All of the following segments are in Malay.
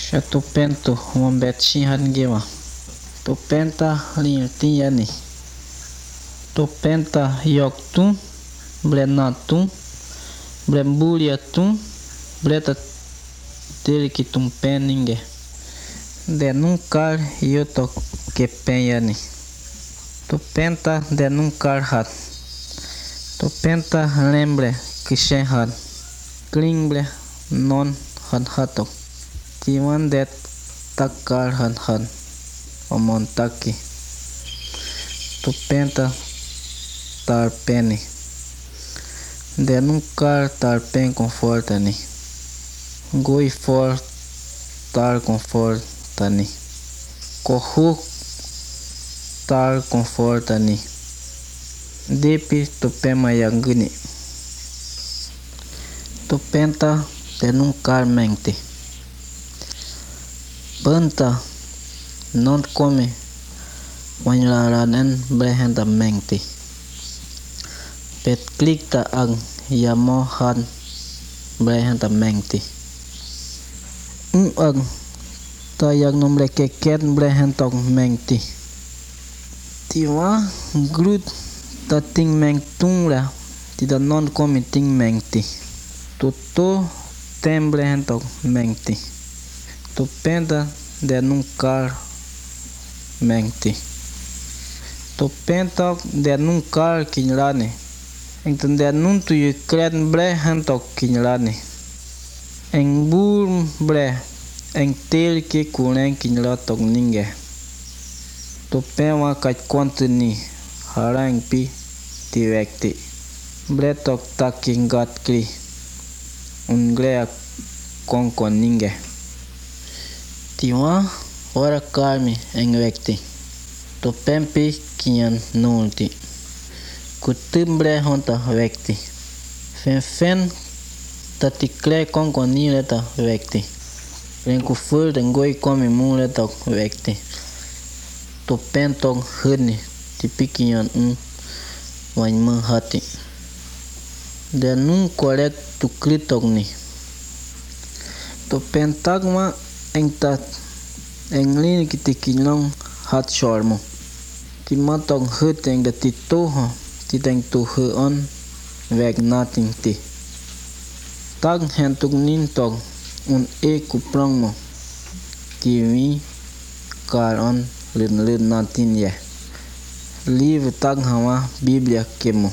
Já tu pento uma betinha hangewa. Tu penta linha tinha ni. Tu penta yok tu, blenatum, blembulia tu, bleta dele que tu peninge. De nunca eu to que penha ni. Tu penta de nunca hat. Tu penta lembre que shen hat. Klingle non han hatok. Tiwan det takar han omontaki. Tu penta tar peni. De nunca tar pen conforta ni. Goi for tar conforta ni. Kohu tar conforta ni. Depi tu pema yanguni. Tu penta de nunca mente. Panta non come wanylaranen brehenda mente. Pet klikta ang yamohan brehenda mente. Ang tayag nombre keket brehentok mente. Tiwa grut ta ting mengtung la tida non come ting mente. Tuto tem brehentok mente. Tu penta de nunca mente. Tu penta de nunca kinlane. Então de nunca tu kret brehentok kinlane. Eng bur bre eng tel que kuren kinla tok ninge. Tu pewa kat kontini harang pi direkti. Bre tok takingat kri. Unglea kon ninge. Tiwa ora karmi eng vekti. Tu pempi kinyan nulti. Kutimbre honta vekti. Fen tatikle kon nileta vekti. Ren kufur den goi komi muleta vekti. Tu pentok huni tipikinyan wanyma hati. De nun korek tu kritok ni. Tu pentagma eng lini kitikinong hat shormo. Ti matong huteng de titoho titeng tu huon weg nating ti. Tag hentuk nintog un kuprong mo. Tiwi karon lin natin ye. Livro tag hawa Biblia kemo.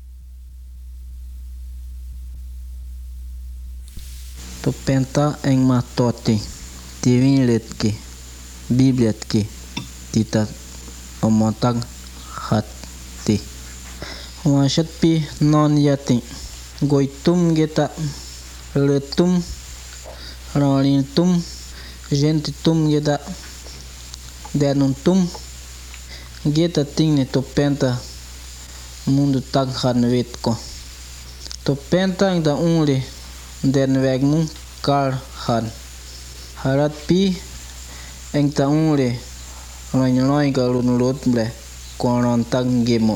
Tu penta eng matoti. Tiwin letki. Biblia ki. Tita omotag hati. Washat pi non yati. Goitum geta. Letum. Rolintum. Gentitum geta. Denuntum. Geta tingne tu penta. Mundo tag han vetko. Tu penta eng da unli. Den wegmu kar han. Harat pi eng ta unli. Roin galun lot ble. Koron tag gemo.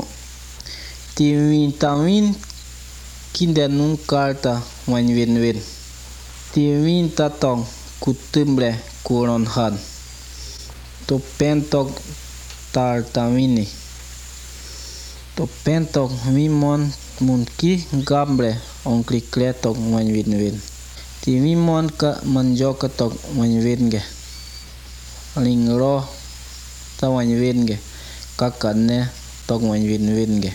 Tawin kinden nun karta wan win. Tiwin tatong kutumbre koron han. Tu pentok tar tawini. Tu pentok wimon munki gambre onkli kletok wan win. Ti wimon ka manjoka tok wan winge. Lingro ta wan winge. Kakane tok wan winge.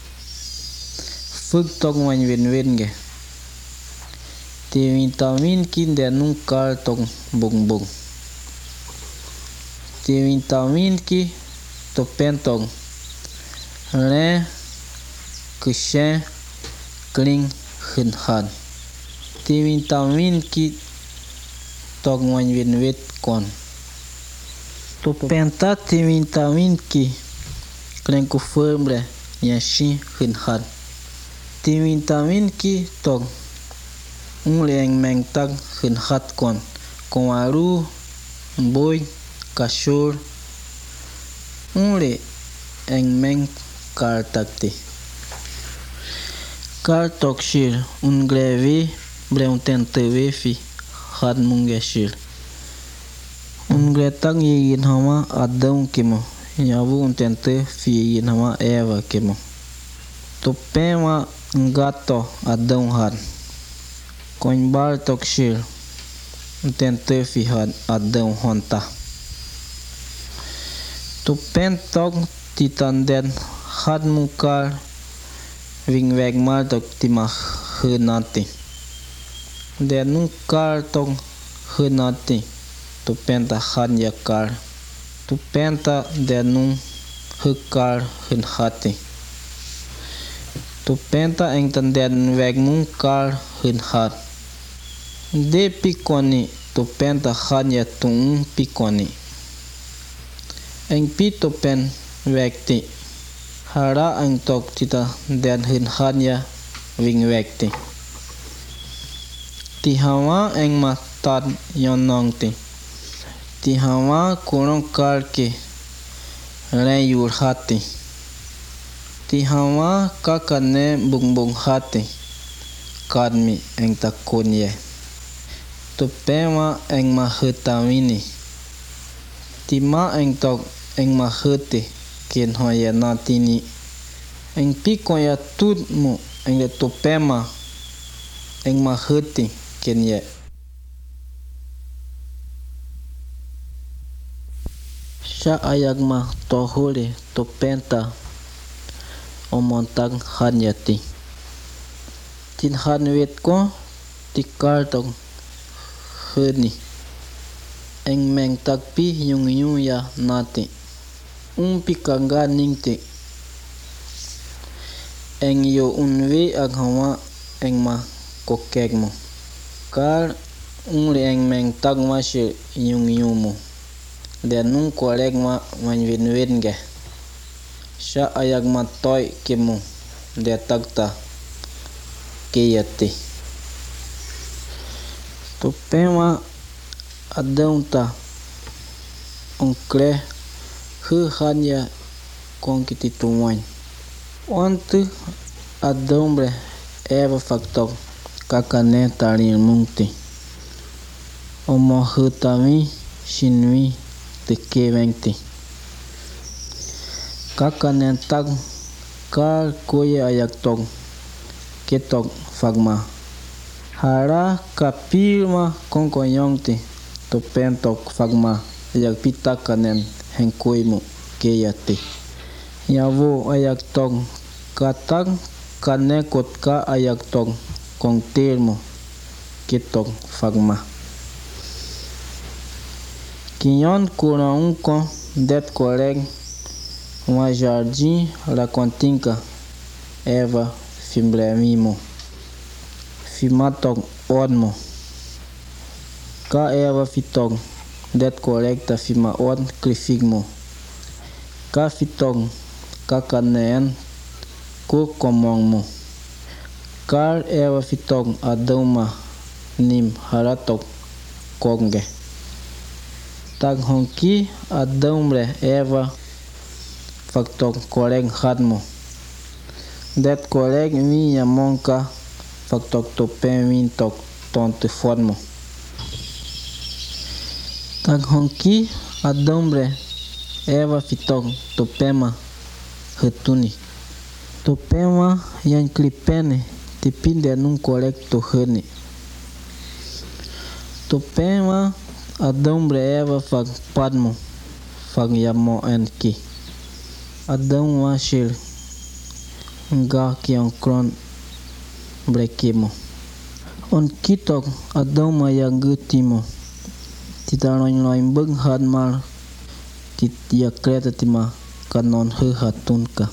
Fug tok wan winge. Ti tawin kinde nun kar tok bung. Ti tawin ki tu pentok re kushen kling han. Ti tawin ki tok wan wit kon. Tu penta ti tawin ki kling kufumbre yashin han. Ti tawin ki tok leng mentag hat kon. Konwaru boy kashur eng meng kartakti. Kartok shir grevi bre tentavefi had mungeshir. Gretang yiyin hama Adão kemo. Yavu tente fi yiyin hama Eva kemo. Tupema gato Adão han. Coimbar tokshir. Tente fi Adão honta. Tupen tok titanden had mukar ving weg mal tok timah henati. Den kar tok henati. Tupenta han yakar. Tupenta denung hekar henhati. Tupenta eng tanden weg mukar henhat. De pikoni tupenta han ya tung pikoni. Eng pi tupen wekti. Hara ang tok tita den henhat ya wing wekti. Tihawa eng matad yonong ti. Tihawa kurang kar ke ren yur hati. Tihawa kakane bung hati. Kadmi eng takunye. Tupema eng mahutamini. Tima eng tok eng mahuti kin hoya natini. Eng piko ya tutmu eng de tupema eng mahuti kin ye. Sya ayagma tohuli tupenta omontag hanyati. Tin hanwit ko tikar tog heni. Eng meng tagpi yung ya nati. Pikanga ningti. Eng yo unwi aghawa eng ma kokegmo. Kar li eng meng tagma shi yung mo. Den korek ma win ge. Sya ayag ma toy kemo. De tagta kiyati. Tupema Adão ta onkle hanya kong kiti tuwan. Ontu Adão bre Eva faktok kakane tarin mungti. Omo hutami shinwi te kevengti. Kakane tag kar koye ayak tok ketok fagma. Hara kapirma kongkoyongti. Tupentok fagma ayak pita kanen hengkoimu keyati. Yavu ayak tok katag kane kotka ayak tok kong termo ketok fagma. Kinyon kurang ko det korek wa jardim la kontinka Eva fimbremimo. Fimatok odmo. Ka Eva fitok det korek ta fima od klifigmo. Ka fitok kakaneen ko komongmo. Kar Eva fitok Adão ma nim haratok konge. Tag honki Adão bre Eva faktok korek hatmo. Det korek minha monka faktok topen min tok tonte formo. Tag honki Adão bre Eva fitok topema hetuni. Topema yang klipene tipinde num korek to hene. Topema Adão bre Eva fag padmo fag yamo enki. Adão washir nga kiang kron brekimo. On kitok Adão mayang gutimo. Titaroin loin beng hadmal tit ya kreta tima kanon hatunka.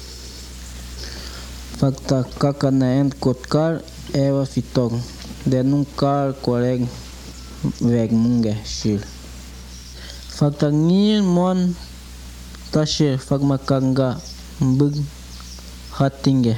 Fakta kakanaen kotkar Eva fitok denung kar korek weg munge shil. Fakta ngin mon tashir fagmakanga bug hatinge.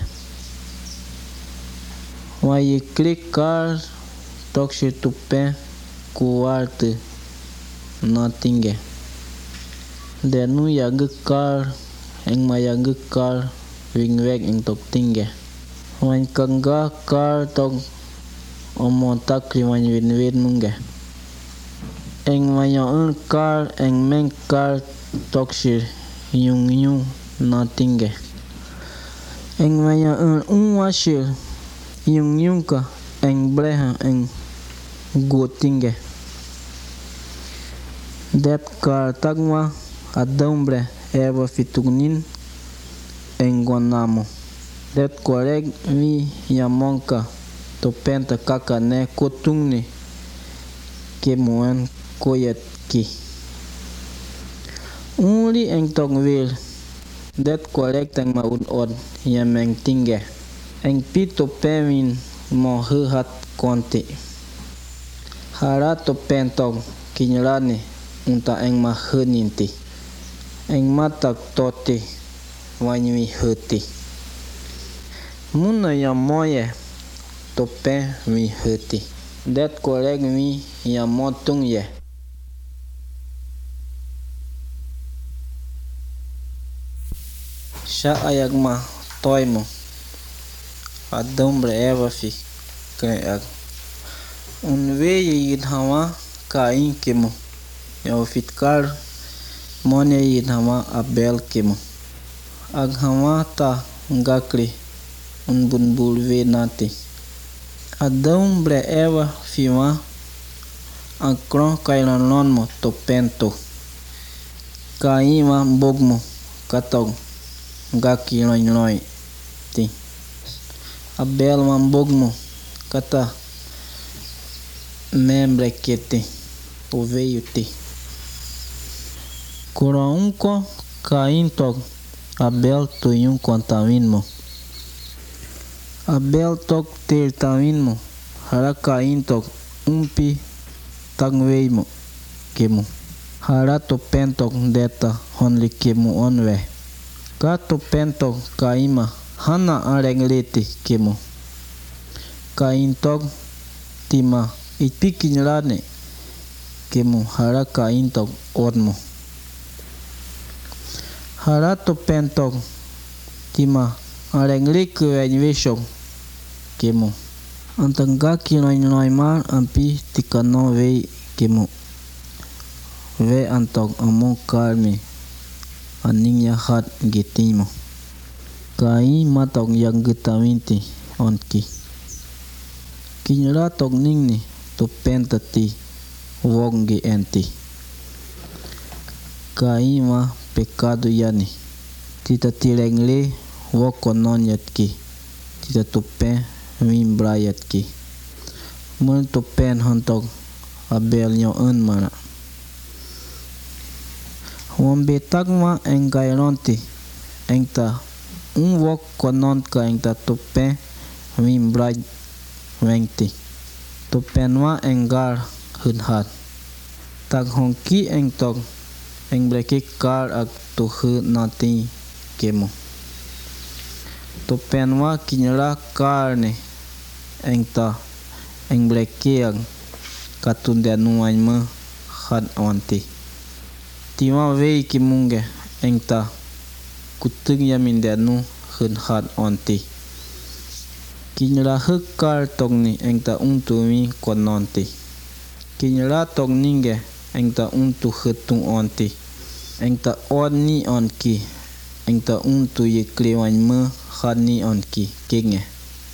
Waye klik kar tokshir tupen kuarte natinge. Denu yag kar eng mayag kar wing weg eng tok tinge. Wan kanga kar tok omontak riwan win munge. eng mayon kar eng meng kar tokshir yung na tingge eng mayon washir yung ka eng breha eng go tingge det kar tagma adombre eva fitugnin eng guanamo det koreg mi yamonka to penta kaka ne kotungni kemuan koyet ki uli eng tong wil det koreg tang maun od yameng tingge eng pito pemin mo hat konti hara to pentong kinyarani unta eng maheninti eng matak toti wanyui heti muna yamoye to pe mi heti det koreg mi yamotung ye sha ayagma toimo adombre eva fi kreag unwe yid hawa kain kemo yo fitkar mone yid hawa abel kemo ag hawa ta ngakri unbunbul ve nati adombre eva fiwa akron kailanon mo to pento kaima bogmo katong gaki loy ti abel mambogmo kata membre kete o veio ti koraunko kaintog abel to yung kontawin mo abel tok ter tawin mo hara kaintog umpi tagwei mo kemo hara to pentok deta honli kemo onwe ka to pentok kaima hana arengleti kemo kaintog tima ipikinrane kemo hara kaintog odmo hara to pentok tima arenglik wenweshong kemo antangga kiloy mar ampi tikano vei kemo ve antog among karmi aning yahat gitimo kai matong yang getawinti onki kinyara tog ningni to pentati wonggi enti kai ma pecado yani tita tirengle wokonon yatki tita tupe mimbrayat ki mun tupen hontog abel nyo mana wombe tagma engaironti engta wok konon ka engta tupe mimbraj wengti tupenwa engar hunhat tag hongki engtog engbreki kar ak tuhu nati kemo tupenwa kinyara karne engta engbreki ang katundanuan me had onti tima vei kimunge engta kutung yamindanu hun had onti kinyara hekar togni engta untumi kononti kinyara togninge engta untu hetung onti engta onni onki engta untu yeklewan me hani onki kenge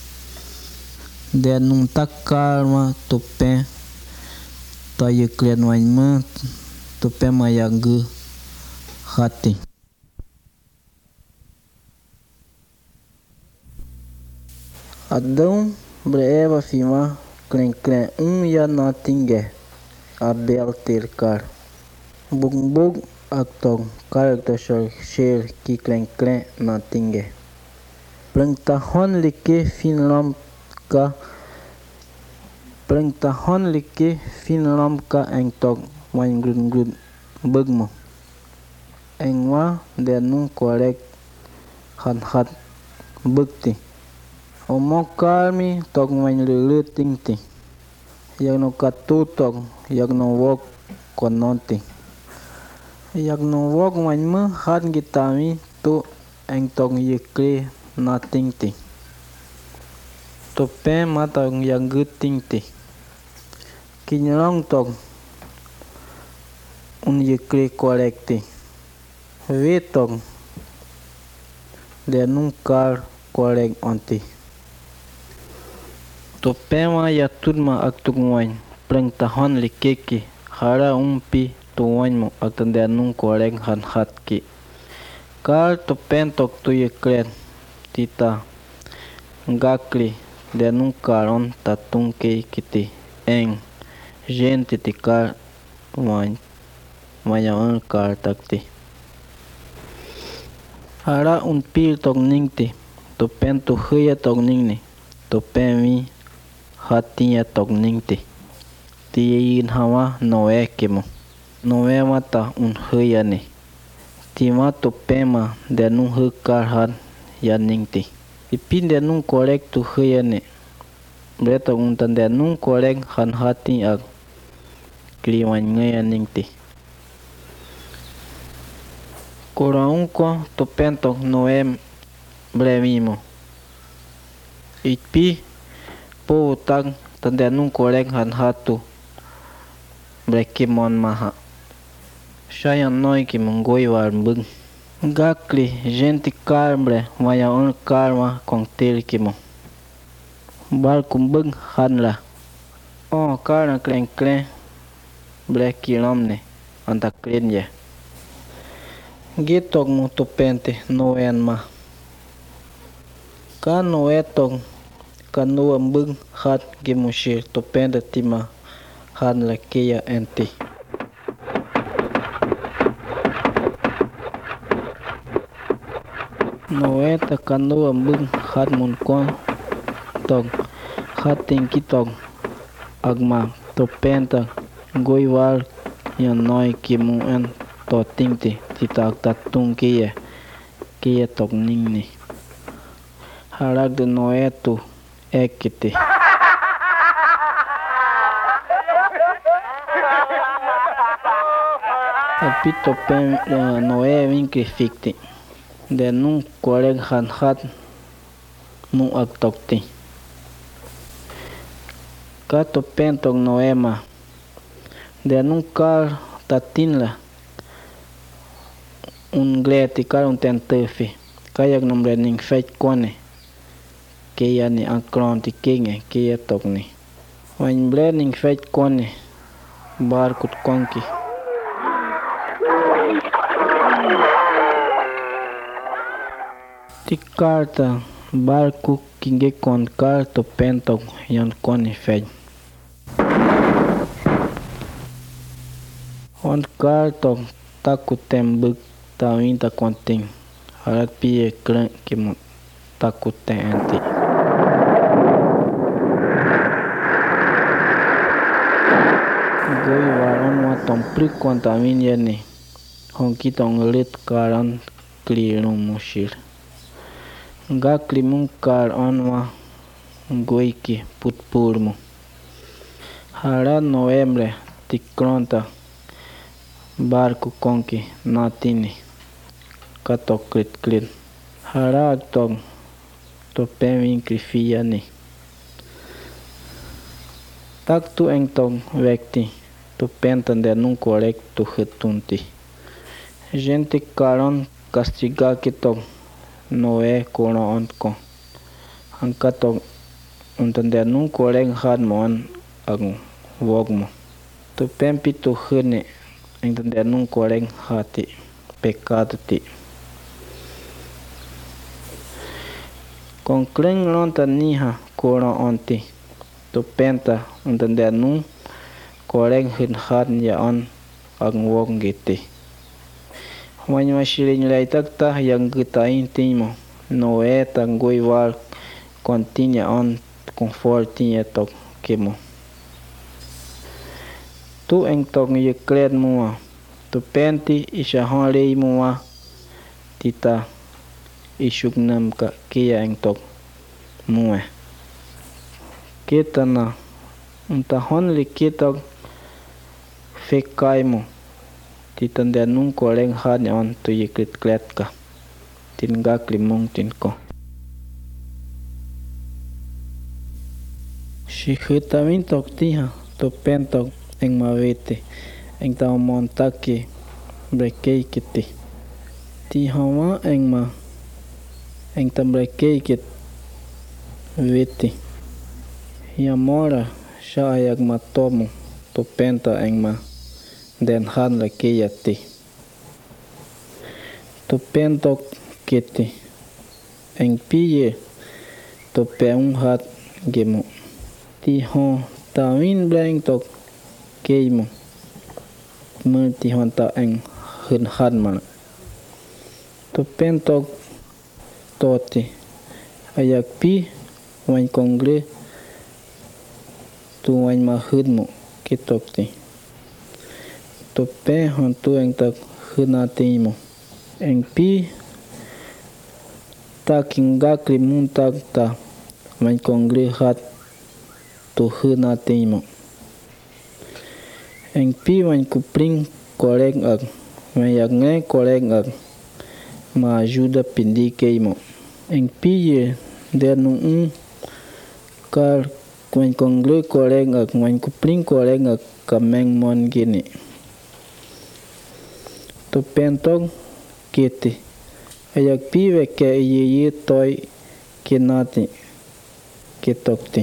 denung takar ma tope ta yeklen wan me tope mayagu hati adão breva fima klen ya natinge abel terkar bug aktong karakter share ki klen natinge plengtahon like finlam ka engtok wan grun begmo engwa denung korek hat bekti omokarmi tok wan lele tingti yagno katutok yagno wok kononti yagno wok wan me hat gitami to engtok yekle natingti tope matong yang gutingti kinyarong tok un yekre korekti. Vetong de num kar korek onti. To pema ya turma ak tugwain prang tahon likeki hara umpi tuwain mo ak tanda nung korek han hat ki. Kar to pentok to yekren tita ngakli de num karon tatung ke kiti eng gente ti kar mayan kar takti. Hara un pil tok ningti to pen to huya tok ningni to pen mi hatinya tok ningti. Tiyin hawa noe kemo. Noe mata un huya ni. Tima to pema de nun hu kar han ya ningti. Ipin de nun korek to huya ni. Breta un tan de nun korek han hati ak kliwan ngaya ningti. Koraunko to pentok noem brevimo. Ipi po tang tanda nung korek han hatu brekimon maha. Shayan noi ki mongoi war bung. Gakli gente karbre maya on karma kong tel kimo. Bal kumbung han la. Oh karna klen brekilomne anta klen ye. Gitok mo to pente noen ma. Ka noetong kanua bung hat gimushir to pente tima han la kia enti. Noeta kanua bung hat mun kon tong hating kitong agma to penta goiwal yan noi kimu en to tingti titak tatung kia tok ningni. Harak de noetu ekiti. Alpito pen noe vinkri fikti. De nun korek han hat nu ak tokti. Kato pentok noema. De nun kar tatin la. Un gleti kar un tentefi. Kayak nombre ning feit kone. Kaya ni ankron ti kinge kaya tokni. Wain ble ning feit kone. Barkut konki. Ti karta barku kinge kon karto pentok yan koni feit. On karto taku tembuk tawinta konting. Harat piye kren kimu taku enti. Goi waron wa tomprik kontamin yani. Honki tong lit karan klirung mushir. Gakli mung kar onwa goi ki putpurmu. Hara noembre tikronta barku konki natini katok klit. Hara aktong to peming krifia ni. Tak tu engtong vekti to pentan de nun korek tu hetunti. Gente karon castiga kitong noe kono ontko. Angkatong untan de nun korek had mon ang wogmo. To pempi to hene engtan de nun korek hati pecado ti. Con kren lonta niha kono onti. To penta untan de nun korek hin had ya on ang wog giti. Wanyo shirin lai takta yang gitain timo noe tangoi wal kontinya on comfortinya tok kemo. Tu eng tok yekret mua tu penti isha honrei mua tita isuknam ka kia eng tok mua. Kita na unta honli kitok fekai mu. Titanda nung koreng han on tu yekrit kletka. Tingak limong tinko. Si hitamin tok tiha to pentok eng mawete. eng ta montake brekei kiti ti hawa eng ma eng ta brekei kit veti hiamora sha ayak matomo to penta eng ma den han la keyati to pentok kiti eng piye to peung hat gemo ti ho tawin bleng tok keimo mer ti hon ta eng hun han ma to pentok toti ayak pi wain kongre tu wain ma hun mo kitok ti to pe hon tu eng tak hunati mo eng pi ta kingak limun tak ta wain kongre hat tu hunati mo eng pi wain kupring koreng ak wain yak nge koreng ak ma ajuda pindi keimo eng pi ye denu kar wain kongre koreng ak wain kupring koreng ak kameng mon gini to pentok kiti ayak pi weke ye toy kinati kitokti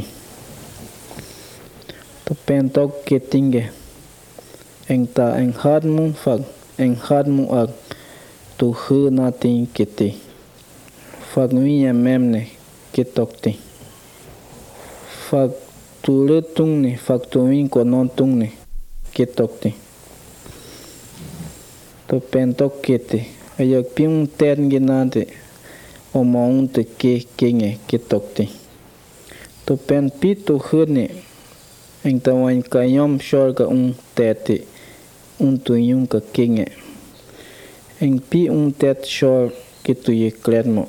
to pentok kitinge eng ta eng hatmu fak eng hatmu ak tu hunati kiti fak wiya memne kitokti fak tu letung ni fak tu win konon tung ni kitokti to pentok kiti ayak piung ten ginati o maung te ke kinge kitokti to pen pi tu huni eng ta wain kayom shor ka teti tu yung ka kinge eng pi tet shor kitu ye kletmo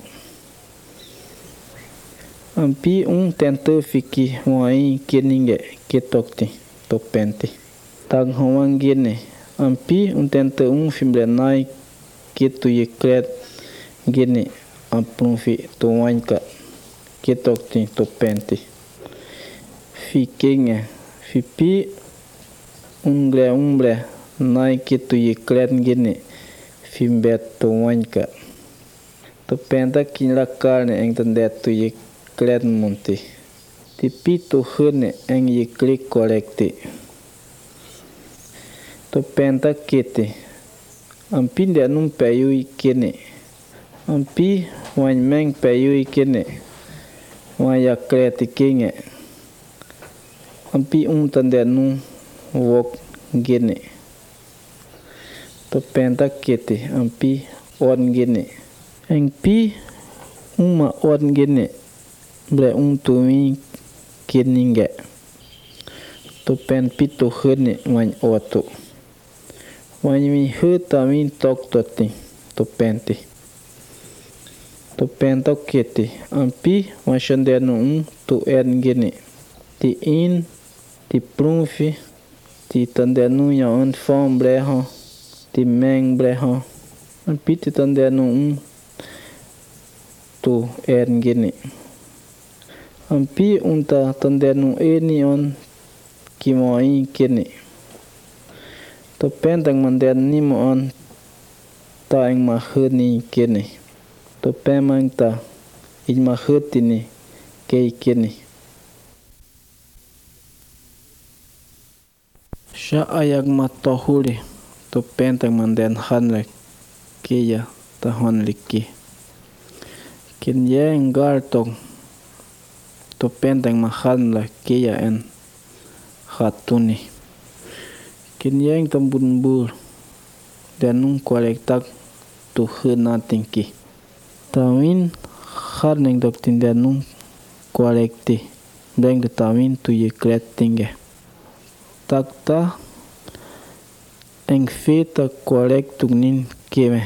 am pi tente fiki wai kininge kitokti to penti tag hawang gine am pi tente fimblenai kitu ye klet gini am prunfi to wain ka kitokti to penti fi kinge fi pi umbre nai kitu ye klet gini fimbet to wain ka to penta kinla karne eng tandet tu ye klet munti ti pi to hune eng ye klik korekti to penta kiti am pi de num peyui kini am pi wain meng peyui kini wain ya kleti kinge am pi tande num wok gini to penta kiti am pi on gini eng pi ma on gini bre tuwi kininge to pen pi to hune wain oto wain mi huta win tok toti to penti to pentok kiti am pi wain shandenu to en gini ti in ti prunfi ti tandenu ya fom breho ti meng breho am pi ti tandenu to en gini am pi ta tandenu eni on kimoi kini to pentang manden ni mo on ta eng ma huni kini to pemang ta in ma hutini kei kini sha ayak ma tohuri to pentang manden hanle kiya ta honliki kin ye ngar to pentang ma hanla kiya en hatuni kin ye tambun bur danung kolektak to hunatinki tawin harneng dok tindanung kolekti deng de tawin tu ye klettinge takta eng feta kolek tugnin keme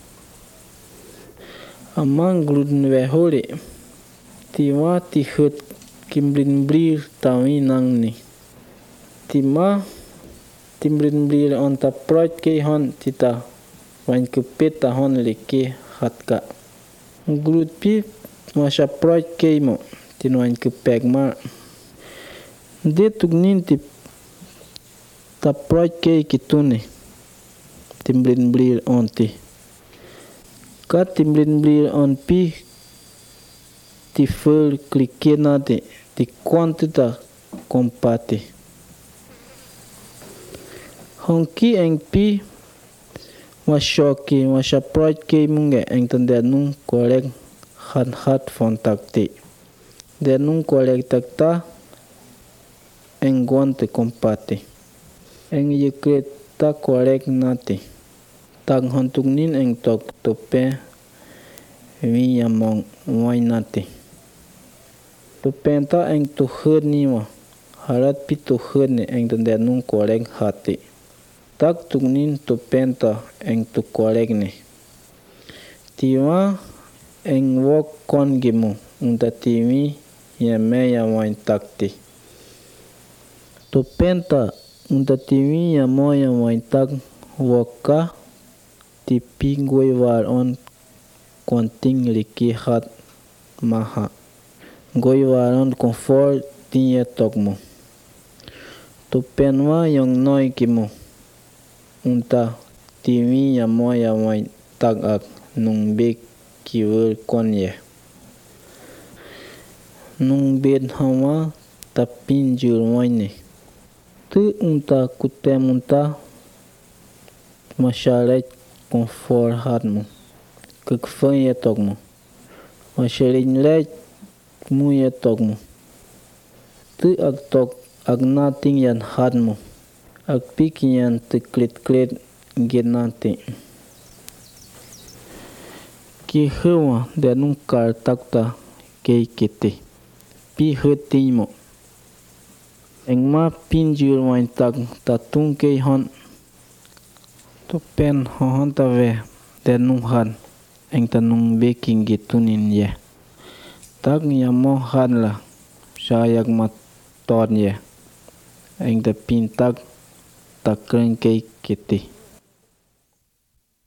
amang gludn vehori tiwa ti hut kimblin blir tawin nangni tima timblin blir on ta proj ke hon tita wain kupet ta hon leke hatka glud pi masha proj ke mo tin wain kupek ma de tugnin ti ta proj ke kitune timblin blir on ti ka timblin blir on pi ti fur klikena ti quantita compate honki eng pi wa shoki wa proj ke munge eng tande nung korek hat fontakti de nung korek takta eng guante compate eng yekret ta korek nati tag hontuk nin eng tok tope vi yamong wai nati topen ta eng tu hud ni wa harat pi tu hud ni eng tande nung korek hati tag tuk nin topen ta eng tu korek ni tiwa eng wok kon gimu unta tiwi yame yawain takti topenta unta tiwi yamo yawain tak woka tipi goi war on konting liki hat maha goi war on konfor tiye tokmo topenwa yong noi kimu unta tiwi yamo yawain tak ak nung bek kiwur konye nung bed hawa tapin jur waine tu unta kutemunta masyaret konfor hatmu kekfen ye tokmu masyarin lek mu ye tokmu tu ak tok ak nating yan hatmu ak pik yan teklet genate ki hewa de nung kar takta kei kete pi hetimo engma pinjur wain tak tatung kei hon topen hon ta ve de nung han eng tanung baking gitunin ye tak yamo han la sayak ma ton ye eng ta pin tak takren kei kete